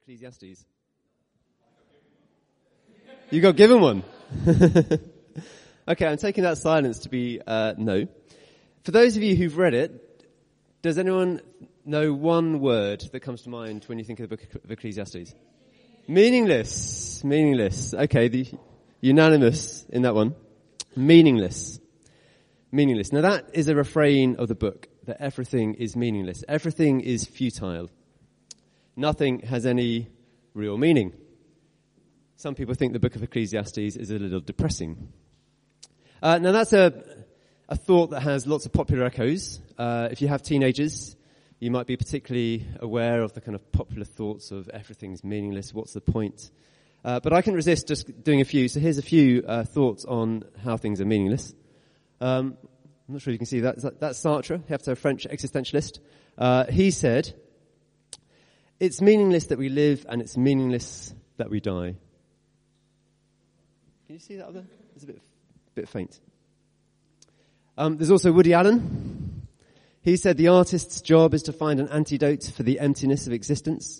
Ecclesiastes? You got given one? Okay, I'm taking that silence to be no. For those of you who've read it, does anyone know one word that comes to mind when you think of the book of Ecclesiastes? Meaningless. Meaningless. Okay, the unanimous in that one. Meaningless. Meaningless. Now that is a refrain of the book, that everything is meaningless. Everything is futile. Nothing has any real meaning. Some people think the book of Ecclesiastes is a little depressing. Now that's a thought that has lots of popular echoes. If you have teenagers, you might be particularly aware of the kind of popular thoughts of everything's meaningless, what's the point? But I can resist just doing a few. So here's a few thoughts on how things are meaningless. I'm not sure you can see that. That's Sartre, a French existentialist. He said, "It's meaningless that we live and it's meaningless that we die." Can you see that up there? It's a bit faint. There's also Woody Allen. He said the artist's job is to find an antidote for the emptiness of existence.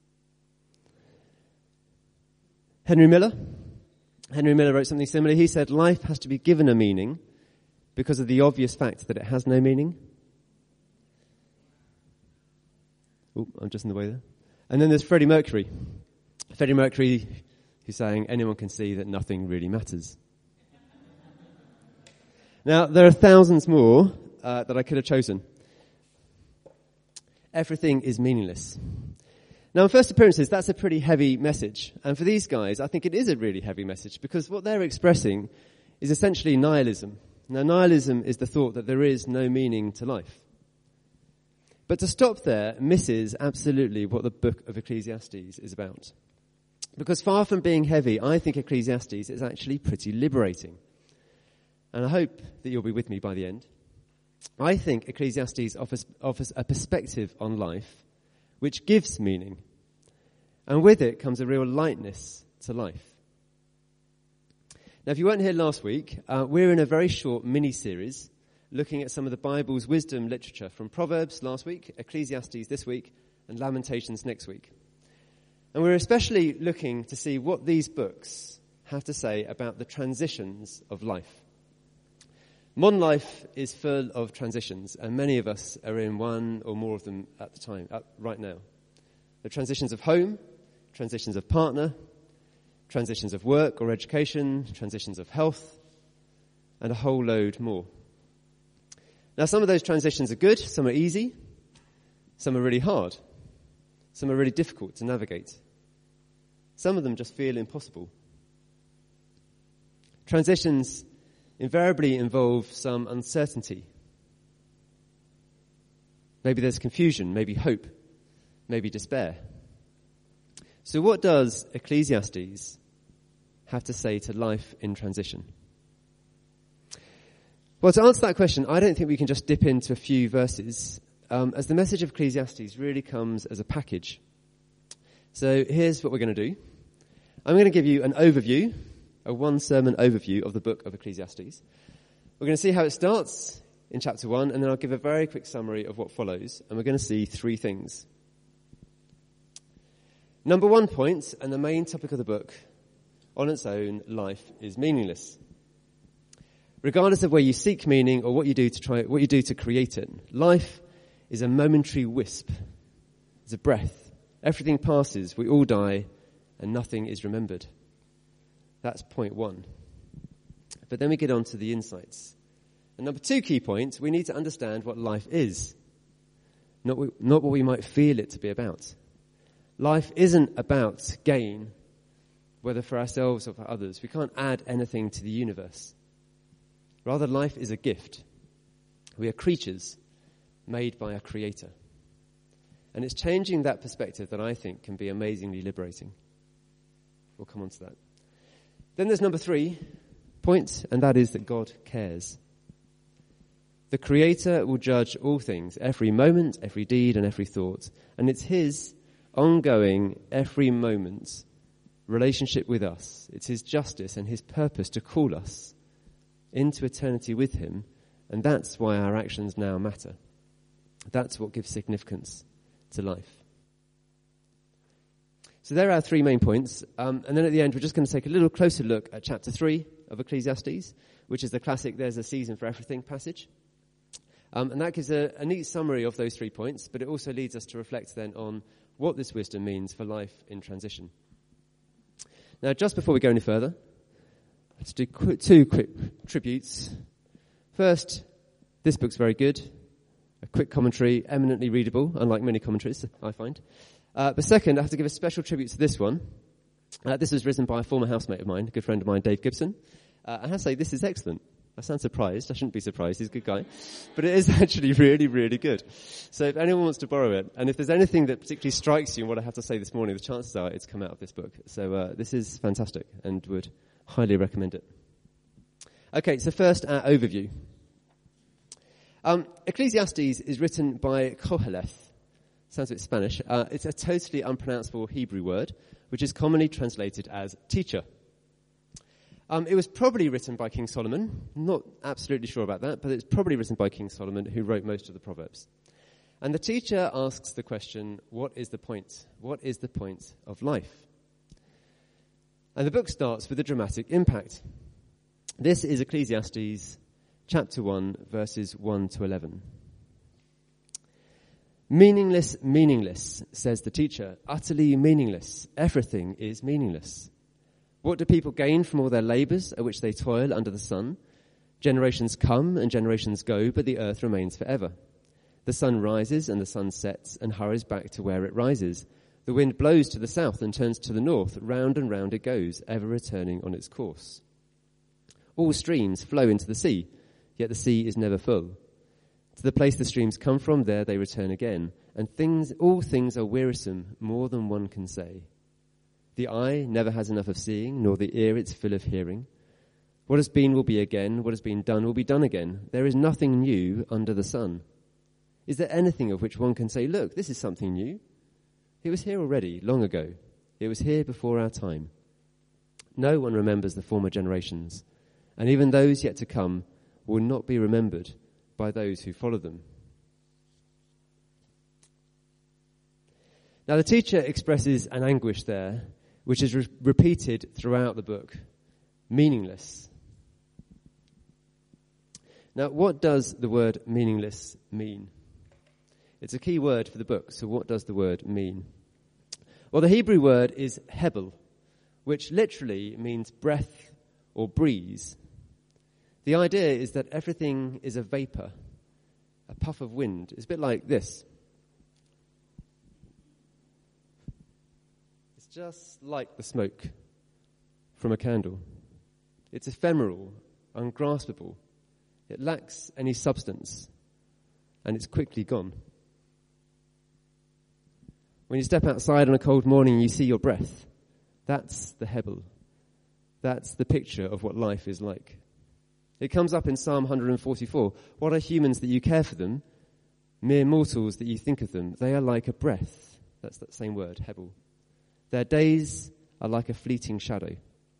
Henry Miller wrote something similar. He said life has to be given a meaning because of the obvious fact that it has no meaning. Oh, I'm just in the way there. And then there's Freddie Mercury. Freddie Mercury, who's saying anyone can see that nothing really matters. Now, there are thousands more that I could have chosen. Everything is meaningless. Now, in first appearances, that's a pretty heavy message. And for these guys, I think it is a really heavy message because what they're expressing is essentially nihilism. Now, nihilism is the thought that there is no meaning to life. But to stop there misses absolutely what the book of Ecclesiastes is about. Because far from being heavy, I think Ecclesiastes is actually pretty liberating. And I hope that you'll be with me by the end. I think Ecclesiastes offers a perspective on life which gives meaning. And with it comes a real lightness to life. Now, if you weren't here last week, we're in a very short mini-series looking at some of the Bible's wisdom literature from Proverbs last week, Ecclesiastes this week, and Lamentations next week. And we're especially looking to see what these books have to say about the transitions of life. Modern life is full of transitions, and many of us are in one or more of them at the time, right now. The transitions of home, transitions of partner, transitions of work or education, transitions of health, and a whole load more. Now, some of those transitions are good, some are easy, some are really hard, some are really difficult to navigate. Some of them just feel impossible. Transitions invariably involve some uncertainty. Maybe there's confusion, maybe hope, maybe despair. So what does Ecclesiastes have to say to life in transition? Well, to answer that question, I don't think we can just dip into a few verses, as the message of Ecclesiastes really comes as a package. So here's what we're going to do. I'm going to give you an overview, a one-sermon overview of the book of Ecclesiastes. We're going to see how it starts in chapter 1, and then I'll give a very quick summary of what follows, and we're going to see three things. Number 1 point, and the main topic of the book, on its own, life is meaningless. Regardless of where you seek meaning or what you do to create it, life is a momentary wisp. It's a breath. Everything passes, we all die, and nothing is remembered. That's point 1. But then we get on to the insights. And number 2 key point, we need to understand what life is, not what we might feel it to be about. Life isn't about gain, whether for ourselves or for others. We can't add anything to the universe. Rather, life is a gift. We are creatures made by a creator. And it's changing that perspective that I think can be amazingly liberating. We'll come on to that. Then there's number 3 point, and that is that God cares. The Creator will judge all things, every moment, every deed, and every thought. And it's His ongoing, every moment, relationship with us. It's His justice and His purpose to call us into eternity with Him, and that's why our actions now matter. That's what gives significance to life. So there are our 3 main points. And then at the end, we're just going to take a little closer look at chapter 3 of Ecclesiastes, which is the classic "there's a season for everything" passage. And that gives a neat summary of those 3 points, but it also leads us to reflect then on what this wisdom means for life in transition. Now, just before we go any further, let's do 2 quick tributes. First, this book's very good. A quick commentary, eminently readable, unlike many commentaries, I find. But second, I have to give a special tribute to this one. This was written by a former housemate of mine, a good friend of mine, Dave Gibson. I have to say, this is excellent. I sound surprised. I shouldn't be surprised. He's a good guy. But it is actually really, really good. So if anyone wants to borrow it, and if there's anything that particularly strikes you in what I have to say this morning, the chances are it's come out of this book. So this is fantastic and would highly recommend it. Okay, so first, our overview. Ecclesiastes is written by Koheleth. Sounds a bit Spanish. It's a totally unpronounceable Hebrew word, which is commonly translated as teacher. It was probably written by King Solomon. Not absolutely sure about that, but it's probably written by King Solomon, who wrote most of the Proverbs. And the teacher asks the question, what is the point? What is the point of life? And the book starts with a dramatic impact. This is Ecclesiastes chapter 1, verses 1 to 11. Meaningless, meaningless, says the teacher. Utterly meaningless. Everything is meaningless. What do people gain from all their labours at which they toil under the sun? Generations come and generations go, but the earth remains forever. The sun rises and the sun sets and hurries back to where it rises. The wind blows to the south and turns to the north. Round and round it goes, ever returning on its course. All streams flow into the sea, yet the sea is never full. To the place the streams come from, there they return again. And all things are wearisome, more than one can say. The eye never has enough of seeing, nor the ear its fill of hearing. What has been will be again, what has been done will be done again. There is nothing new under the sun. Is there anything of which one can say, look, this is something new? It was here already, long ago. It was here before our time. No one remembers the former generations, and even those yet to come will not be remembered by those who follow them. Now the teacher expresses an anguish there, which is repeated throughout the book. Meaningless. Now what does the word meaningless mean? It's a key word for the book, so what does the word mean? Well, the Hebrew word is hebel, which literally means breath or breeze. The idea is that everything is a vapor, a puff of wind. It's a bit like this. It's just like the smoke from a candle. It's ephemeral, ungraspable. It lacks any substance, and it's quickly gone. When you step outside on a cold morning and you see your breath, that's the hebel. That's the picture of what life is like. It comes up in Psalm 144. What are humans that you care for them? Mere mortals that you think of them. They are like a breath. That's that same word, hebel. Their days are like a fleeting shadow.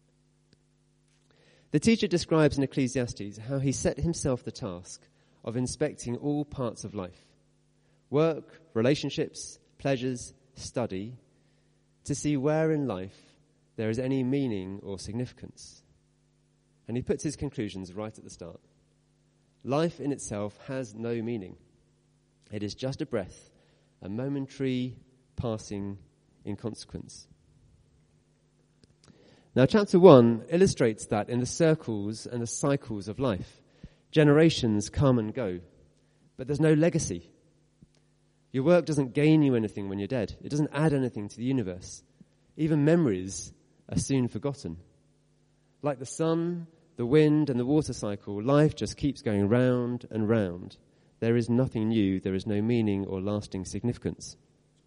The teacher describes in Ecclesiastes how he set himself the task of inspecting all parts of life. Work, relationships, pleasures, study, to see where in life there is any meaning or significance. And he puts his conclusions right at the start. Life in itself has no meaning. It is just a breath, a momentary passing inconsequence. Now, chapter 1 illustrates that in the circles and the cycles of life. Generations come and go, but there's no legacy. Your work doesn't gain you anything when you're dead. It doesn't add anything to the universe. Even memories are soon forgotten. Like the sun, the wind, and the water cycle, life just keeps going round and round. There is nothing new. There is no meaning or lasting significance.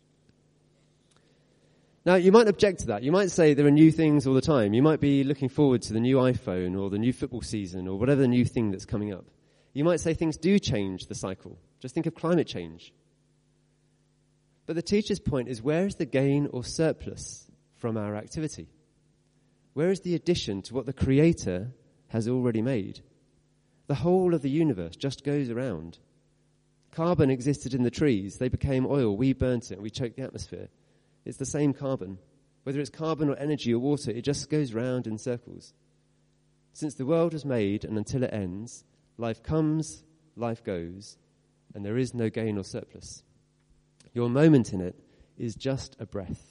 Now, you might object to that. You might say there are new things all the time. You might be looking forward to the new iPhone or the new football season or whatever the new thing that's coming up. You might say things do change the cycle. Just think of climate change. But the teacher's point is, where is the gain or surplus from our activity? Where is the addition to what the Creator has already made? The whole of the universe just goes around. Carbon existed in the trees. They became oil. We burnt it. We choked the atmosphere. It's the same carbon. Whether it's carbon or energy or water, it just goes round in circles. Since the world was made and until it ends, life comes, life goes, and there is no gain or surplus. Your moment in it is just a breath.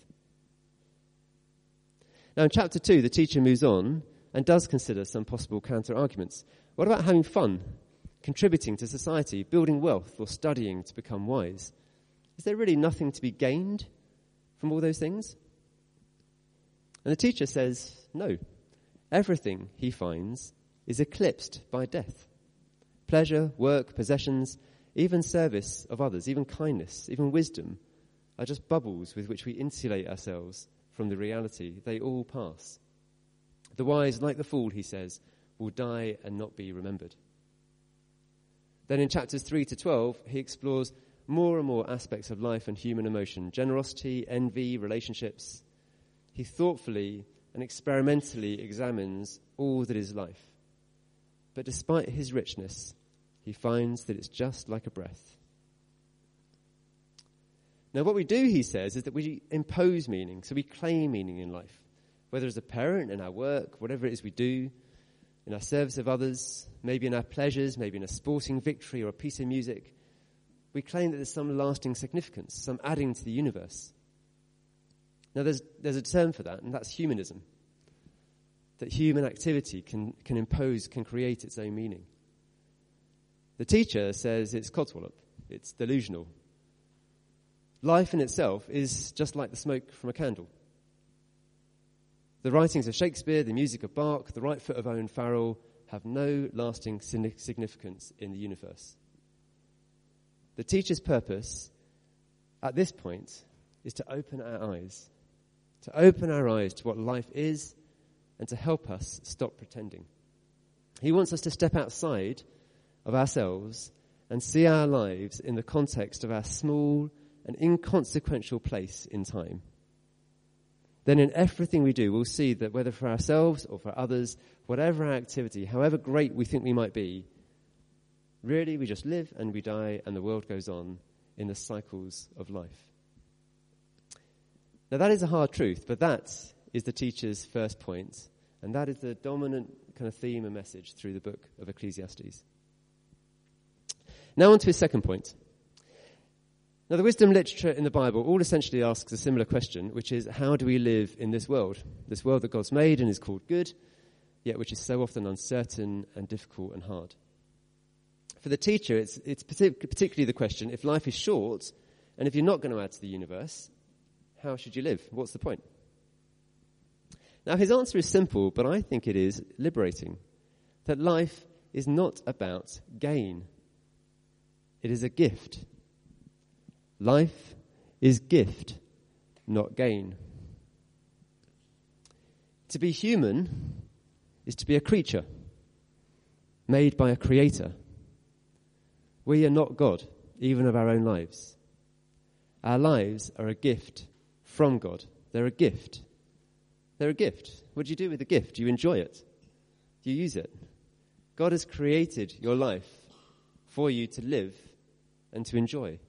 Now in chapter 2, the teacher moves on and does consider some possible counter-arguments. What about having fun, contributing to society, building wealth, or studying to become wise? Is there really nothing to be gained from all those things? And the teacher says, no. Everything, he finds, is eclipsed by death. Pleasure, work, possessions, even service of others, even kindness, even wisdom, are just bubbles with which we insulate ourselves from the reality. They all pass. The wise, like the fool, he says, will die and not be remembered. Then in chapters 3 to 12, he explores more and more aspects of life and human emotion, generosity, envy, relationships. He thoughtfully and experimentally examines all that is life. But despite his richness, he finds that it's just like a breath. Now what we do, he says, is that we impose meaning, so we claim meaning in life. Whether as a parent, in our work, whatever it is we do, in our service of others, maybe in our pleasures, maybe in a sporting victory or a piece of music, we claim that there's some lasting significance, some adding to the universe. Now there's a term for that, and that's humanism. That human activity can impose, can create its own meaning. The teacher says it's codswallop, it's delusional. Life in itself is just like the smoke from a candle. The writings of Shakespeare, the music of Bach, the right foot of Owen Farrell have no lasting significance in the universe. The teacher's purpose at this point is to open our eyes to what life is and to help us stop pretending. He wants us to step outside of ourselves and see our lives in the context of our small and inconsequential place in time. Then in everything we do, we'll see that whether for ourselves or for others, whatever our activity, however great we think we might be, really we just live and we die and the world goes on in the cycles of life. Now that is a hard truth, but that is the teacher's first point, and that is the dominant kind of theme and message through the book of Ecclesiastes. Now on to his second point. Now, the wisdom literature in the Bible all essentially asks a similar question, which is, how do we live in this world that God's made and is called good, yet which is so often uncertain and difficult and hard? For the teacher, it's particularly the question, if life is short, and if you're not going to add to the universe, how should you live? What's the point? Now, his answer is simple, but I think it is liberating, that life is not about gain. It is a gift. Life is gift, not gain. To be human is to be a creature made by a creator. We are not God, even of our own lives. Our lives are a gift from God. They're a gift. They're a gift. What do you do with a gift? Do you enjoy it? Do you use it? God has created your life for you to live and to enjoy.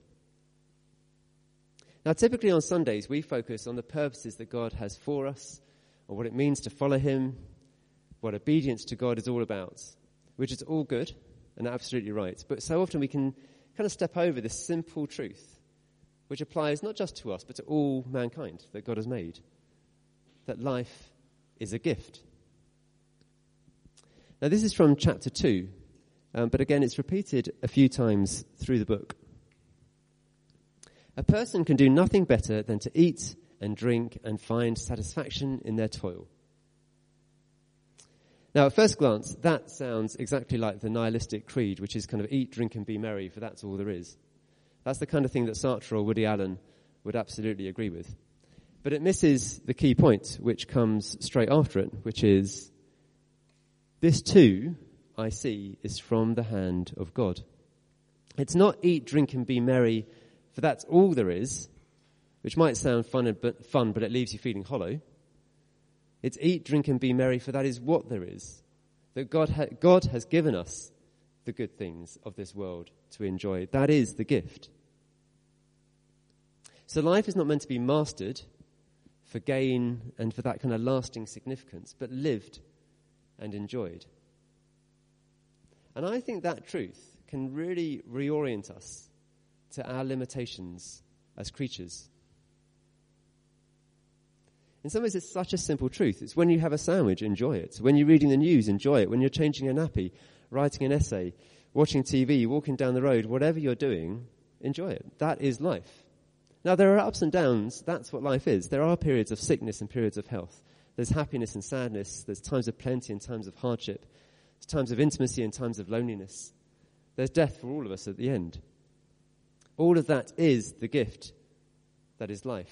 Now, typically on Sundays, we focus on the purposes that God has for us, or what it means to follow him, what obedience to God is all about, which is all good and absolutely right. But so often we can kind of step over this simple truth, which applies not just to us, but to all mankind that God has made, that life is a gift. Now, this is from chapter 2, but again, it's repeated a few times through the book. A person can do nothing better than to eat and drink and find satisfaction in their toil. Now, at first glance, that sounds exactly like the nihilistic creed, which is kind of eat, drink, and be merry, for that's all there is. That's the kind of thing that Sartre or Woody Allen would absolutely agree with. But it misses the key point, which comes straight after it, which is, this too, I see, is from the hand of God. It's not eat, drink, and be merry, for that's all there is, which might sound fun, but it leaves you feeling hollow. It's eat, drink, and be merry, for that is what there is. That God has given us the good things of this world to enjoy. That is the gift. So life is not meant to be mastered, for gain and for that kind of lasting significance, but lived and enjoyed. And I think that truth can really reorient us to our limitations as creatures. In some ways, it's such a simple truth. It's when you have a sandwich, enjoy it. When you're reading the news, enjoy it. When you're changing a nappy, writing an essay, watching TV, walking down the road, whatever you're doing, enjoy it. That is life. Now, there are ups and downs. That's what life is. There are periods of sickness and periods of health. There's happiness and sadness. There's times of plenty and times of hardship. There's times of intimacy and times of loneliness. There's death for all of us at the end. All of that is the gift that is life.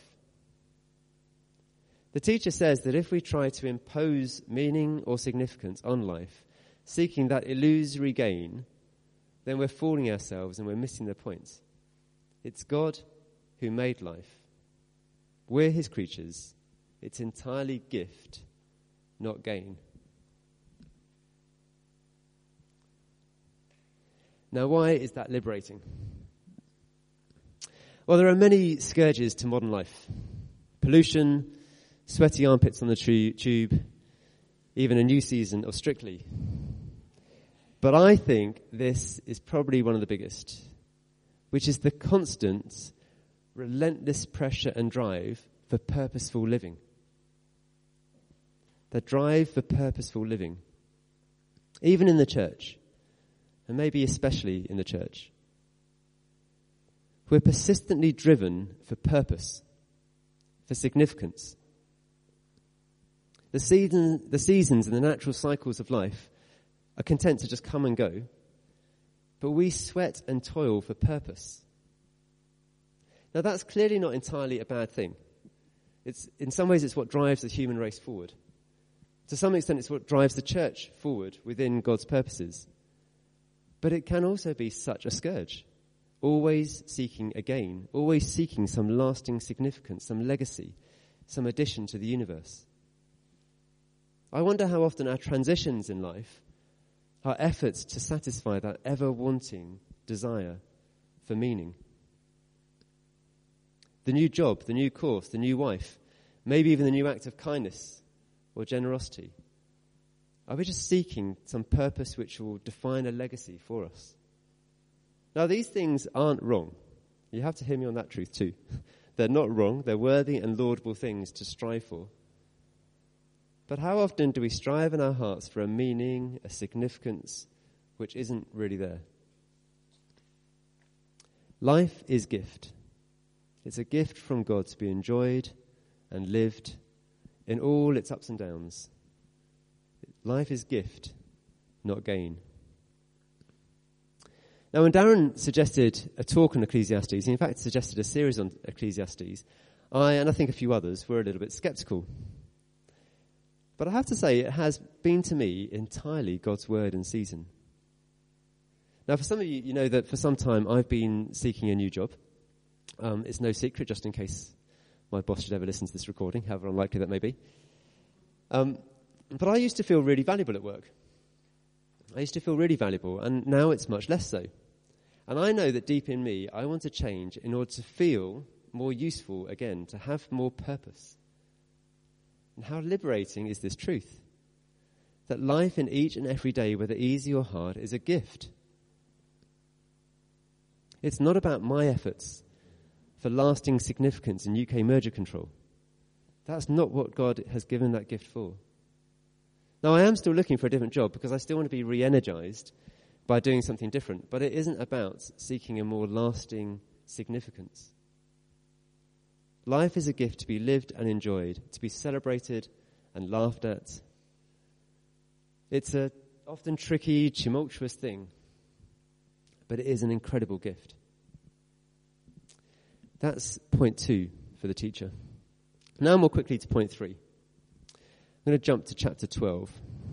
The teacher says that if we try to impose meaning or significance on life, seeking that illusory gain, then we're fooling ourselves and we're missing the point. It's God who made life. We're his creatures. It's entirely gift, not gain. Now, why is that liberating? Well, there are many scourges to modern life. Pollution, sweaty armpits on the tube, even a new season of Strictly. But I think this is probably one of the biggest, which is the constant, relentless pressure and drive for purposeful living. The drive for purposeful living. Even in the church, and maybe especially in the church. We're persistently driven for purpose, for significance. The seasons and the natural cycles of life are content to just come and go, but we sweat and toil for purpose. Now, that's clearly not entirely a bad thing. In some ways, it's what drives the human race forward. To some extent, it's what drives the church forward within God's purposes. But it can also be such a scourge, always seeking a gain, always seeking some lasting significance, some legacy, some addition to the universe. I wonder how often our transitions in life, our efforts to satisfy that ever-wanting desire for meaning. The new job, the new course, the new wife, maybe even the new act of kindness or generosity. Are we just seeking some purpose which will define a legacy for us? Now, these things aren't wrong. You have to hear me on that truth too. They're not wrong. They're worthy and laudable things to strive for. But how often do we strive in our hearts for a meaning, a significance, which isn't really there? Life is gift. It's a gift from God to be enjoyed and lived in all its ups and downs. Life is gift, not gain. Now, when Darren suggested a talk on Ecclesiastes, he in fact suggested a series on Ecclesiastes, and I think a few others were a little bit sceptical. But I have to say, it has been to me entirely God's word in season. Now, for some of you, you know that for some time I've been seeking a new job. It's no secret, just in case my boss should ever listen to this recording, however unlikely that may be. But I used to feel really valuable at work. I used to feel really valuable, and now it's much less so. And I know that deep in me, I want to change in order to feel more useful again, to have more purpose. And how liberating is this truth? That life in each and every day, whether easy or hard, is a gift. It's not about my efforts for lasting significance in UK merger control. That's not what God has given that gift for. Now, I am still looking for a different job because I still want to be re-energized by doing something different, but it isn't about seeking a more lasting significance. Life is a gift to be lived and enjoyed, to be celebrated and laughed at. It's a often tricky, tumultuous thing, but it is an incredible gift. That's point 2 for the teacher. Now more quickly to point 3. I'm going to jump to chapter 12.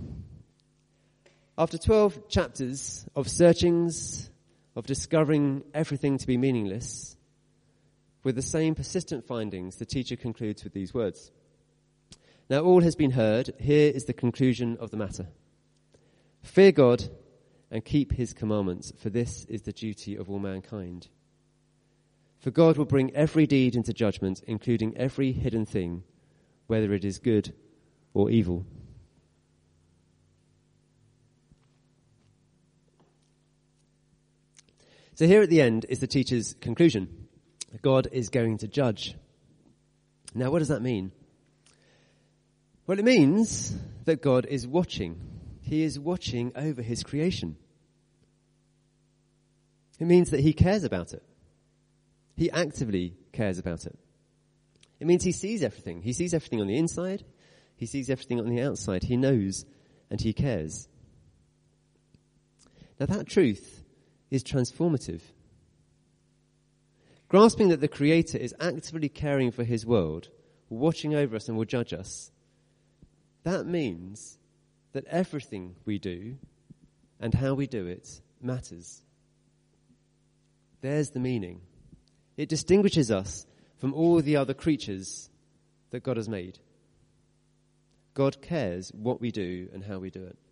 After 12 chapters of searchings, of discovering everything to be meaningless, with the same persistent findings, the teacher concludes with these words. Now all has been heard. Here is the conclusion of the matter. Fear God and keep his commandments, for this is the duty of all mankind. For God will bring every deed into judgment, including every hidden thing, whether it is good or evil. So here at the end is the teacher's conclusion. God is going to judge. Now, what does that mean? Well, it means that God is watching. He is watching over his creation. It means that he cares about it. He actively cares about it. It means he sees everything. He sees everything on the inside. He sees everything on the outside. He knows and he cares. Now, that truth is transformative. Grasping that the Creator is actively caring for his world, watching over us and will judge us, that means that everything we do and how we do it matters. There's the meaning. It distinguishes us from all the other creatures that God has made. God cares what we do and how we do it.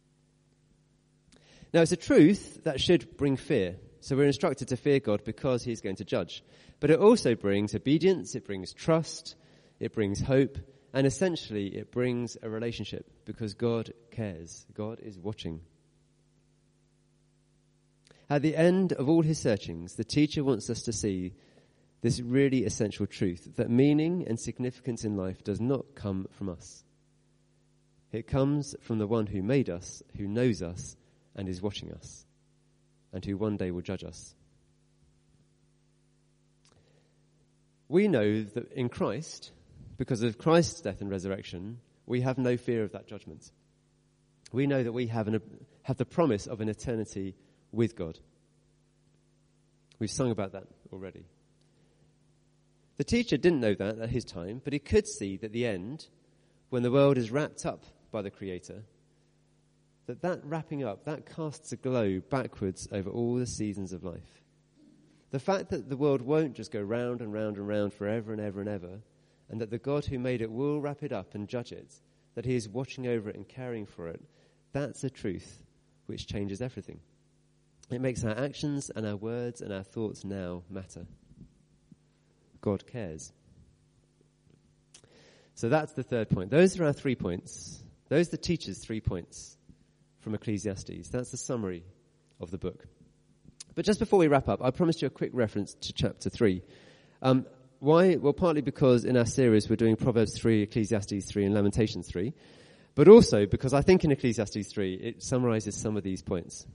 Now, it's a truth that should bring fear. So we're instructed to fear God because he's going to judge. But it also brings obedience, it brings trust, it brings hope, and essentially it brings a relationship because God cares. God is watching. At the end of all his searchings, the teacher wants us to see this really essential truth, that meaning and significance in life does not come from us. It comes from the one who made us, who knows us, and is watching us, and who one day will judge us. We know that in Christ, because of Christ's death and resurrection, we have no fear of that judgment. We know that we have the promise of an eternity with God. We've sung about that already. The teacher didn't know that at his time, but he could see that the end, when the world is wrapped up by the Creator, that wrapping up, that casts a glow backwards over all the seasons of life. The fact that the world won't just go round and round and round forever and ever and ever, and that the God who made it will wrap it up and judge it, that he is watching over it and caring for it, that's a truth which changes everything. It makes our actions and our words and our thoughts now matter. God cares. So that's the third point. Those are our 3 points. Those are the teacher's 3 points from Ecclesiastes. That's the summary of the book. But just before we wrap up, I promised you a quick reference to chapter 3. Why? Well, partly because in our series we're doing Proverbs 3, Ecclesiastes 3 and Lamentations 3. But also because I think in Ecclesiastes 3 it summarizes some of these points.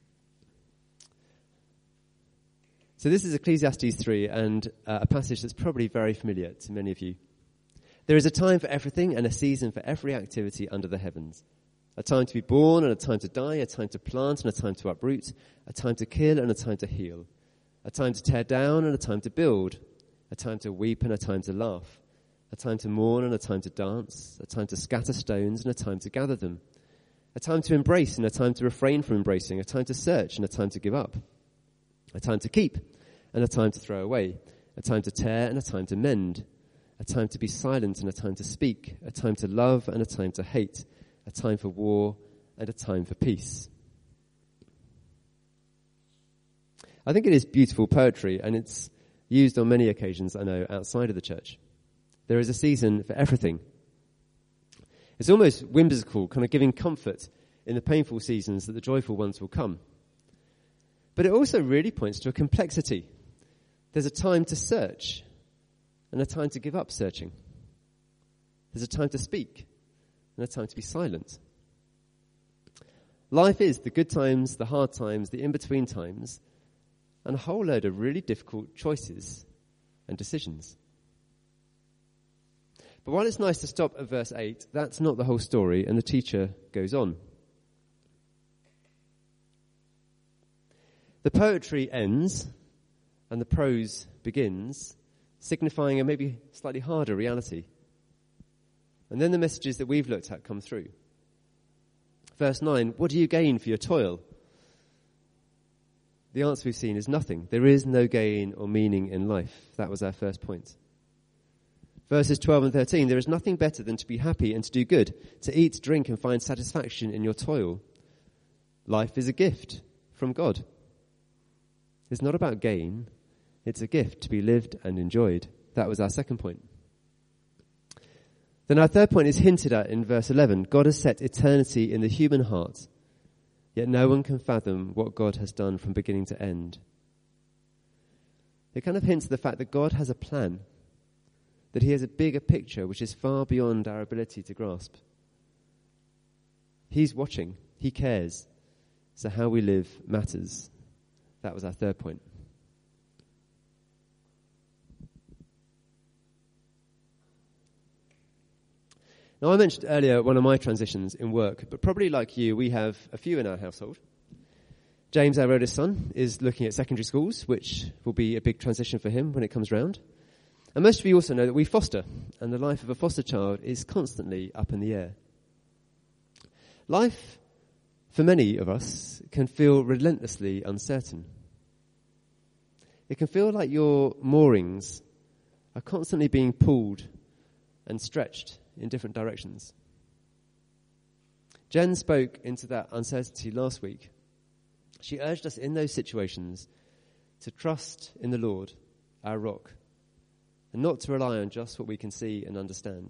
So this is Ecclesiastes 3 and a passage that's probably very familiar to many of you. There is a time for everything and a season for every activity under the heavens. A time to be born and a time to die, a time to plant and a time to uproot, a time to kill and a time to heal, a time to tear down and a time to build, a time to weep and a time to laugh, a time to mourn and a time to dance, a time to scatter stones and a time to gather them, a time to embrace and a time to refrain from embracing, a time to search and a time to give up, a time to keep and a time to throw away, a time to tear and a time to mend, a time to be silent and a time to speak, a time to love and a time to hate, a time for war and a time for peace. I think it is beautiful poetry, and it's used on many occasions, I know, outside of the church. There is a season for everything. It's almost whimsical, kind of giving comfort in the painful seasons that the joyful ones will come. But it also really points to a complexity. There's a time to search and a time to give up searching. There's a time to speak and a time to be silent. Life is the good times, the hard times, the in-between times, and a whole load of really difficult choices and decisions. But while it's nice to stop at verse 8, that's not the whole story, and the teacher goes on. The poetry ends, and the prose begins, signifying a maybe slightly harder reality. And then the messages that we've looked at come through. Verse 9, what do you gain for your toil? The answer we've seen is nothing. There is no gain or meaning in life. That was our first point. Verses 12 and 13, there is nothing better than to be happy and to do good, to eat, drink, and find satisfaction in your toil. Life is a gift from God. It's not about gain. It's a gift to be lived and enjoyed. That was our second point. Then our third point is hinted at in verse 11. God has set eternity in the human heart, yet no one can fathom what God has done from beginning to end. It kind of hints at the fact that God has a plan, that he has a bigger picture which is far beyond our ability to grasp. He's watching, he cares, so how we live matters. That was our third point. Now, I mentioned earlier one of my transitions in work, but probably like you, we have a few in our household. James, our eldest son, is looking at secondary schools, which will be a big transition for him when it comes round. And most of you also know that we foster, and the life of a foster child is constantly up in the air. Life, for many of us, can feel relentlessly uncertain. It can feel like your moorings are constantly being pulled and stretched in different directions. Jen spoke into that uncertainty last week. She urged us in those situations to trust in the Lord, our rock, and not to rely on just what we can see and understand.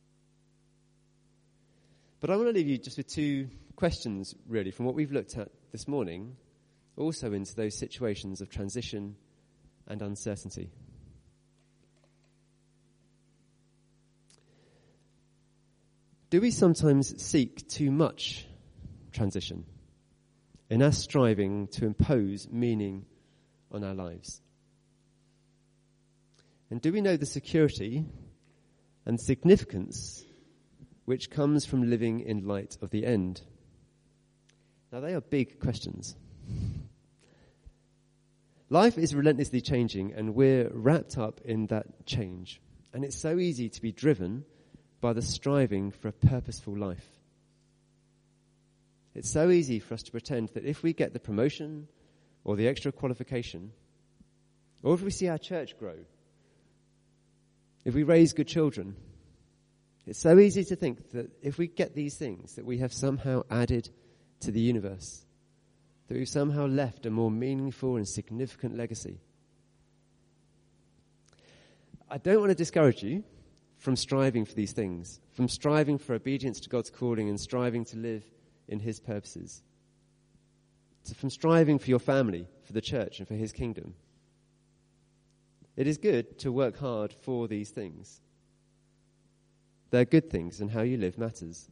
But I want to leave you just with two questions, really, from what we've looked at this morning, also into those situations of transition and uncertainty. Do we sometimes seek too much transition in our striving to impose meaning on our lives? And do we know the security and significance which comes from living in light of the end? Now, they are big questions. Life is relentlessly changing, and we're wrapped up in that change. And it's so easy to be driven by the striving for a purposeful life. It's so easy for us to pretend that if we get the promotion or the extra qualification, or if we see our church grow, if we raise good children, it's so easy to think that if we get these things, that we have somehow added to the universe, that we've somehow left a more meaningful and significant legacy. I don't want to discourage you from striving for these things, from striving for obedience to God's calling and striving to live in his purposes, from striving for your family, for the church and for his kingdom. It is good to work hard for these things. They're good things, and how you live matters.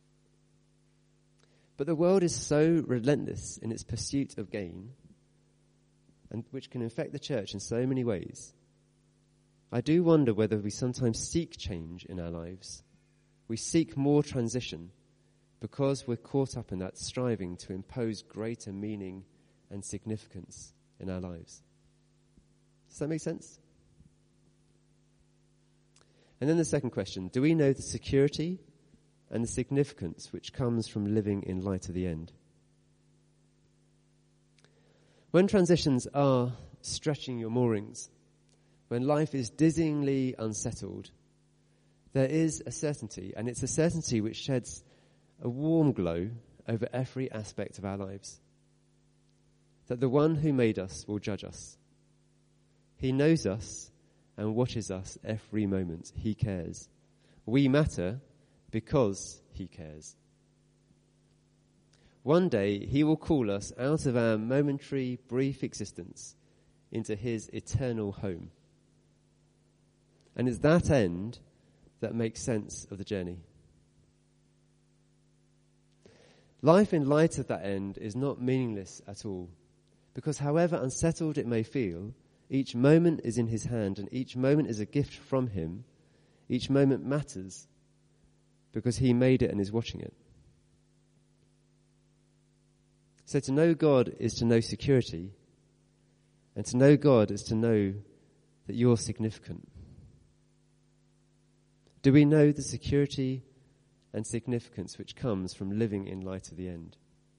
But the world is so relentless in its pursuit of gain, and which can infect the church in so many ways. I do wonder whether we sometimes seek change in our lives. We seek more transition because we're caught up in that striving to impose greater meaning and significance in our lives. Does that make sense? And then the second question, do we know the security and the significance which comes from living in light of the end? When transitions are stretching your moorings, when life is dizzyingly unsettled, there is a certainty, and it's a certainty which sheds a warm glow over every aspect of our lives. That the one who made us will judge us. He knows us and watches us every moment. He cares. We matter because he cares. One day he will call us out of our momentary, brief existence into his eternal home. And it's that end that makes sense of the journey. Life in light of that end is not meaningless at all, because however unsettled it may feel, each moment is in his hand, and each moment is a gift from him. Each moment matters because he made it and is watching it. So to know God is to know security, and to know God is to know that you're significant. Do we know the security and significance which comes from living in light of the end?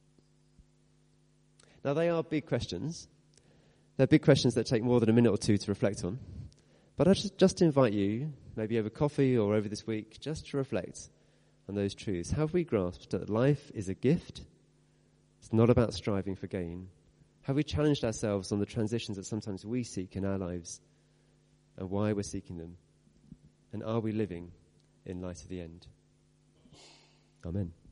Now, they are big questions. They're big questions that take more than a minute or two to reflect on. But I just invite you, maybe over coffee or over this week, just to reflect on those truths. Have we grasped that life is a gift? It's not about striving for gain. Have we challenged ourselves on the transitions that sometimes we seek in our lives and why we're seeking them? And are we living in light of the end. Amen.